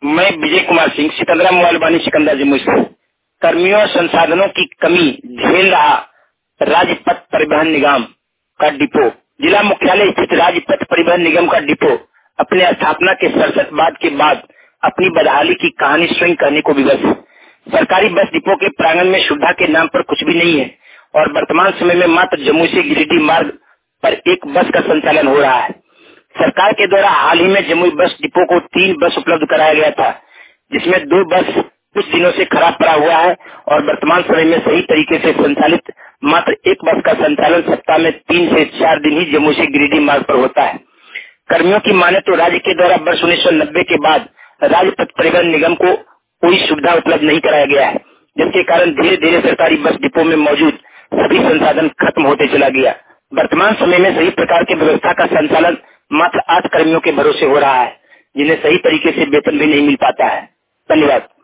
मैं विजय कुमार सिंह, सिकंदरा मोबाइल वाणी, सिकंदरा जम्मू से। कर्मियों और संसाधनों की कमी झेल रहा राज्य पथ परिवहन निगम का डिपो। जिला मुख्यालय स्थित राज्य पथ परिवहन निगम का डिपो अपने स्थापना के 67 बाद के बाद अपनी बदहाली की कहानी स्वयं कहने को विवश है। सरकारी बस डिपो के प्रांगण में सुविधा के नाम पर कुछ भी नहीं है और वर्तमान समय में मात्र जम्मू से गिरिडीह मार्ग पर एक बस का संचालन हो रहा है। सरकार के द्वारा हाल ही में जमुई बस डिपो को 3 बस उपलब्ध कराया गया था, जिसमें 2 बस कुछ दिनों से खराब पड़ा हुआ है और वर्तमान समय में सही तरीके से संचालित मात्र एक बस का संचालन सप्ताह में 3 से 4 दिन ही जम्मू से गिरिडीह मार्ग पर होता है। कर्मियों की माने तो राज्य के द्वारा वर्ष 1990 के बाद राज्य पथ परिवहन निगम को कोई सुविधा उपलब्ध नहीं कराया गया है, जिसके कारण धीरे धीरे सरकारी बस डिपो में मौजूद सभी संसाधन खत्म होते चला गया। वर्तमान समय में सही प्रकार की व्यवस्था का संचालन मात्र 8 कर्मियों के भरोसे हो रहा है, जिन्हें सही तरीके से वेतन भी नहीं मिल पाता है। धन्यवाद।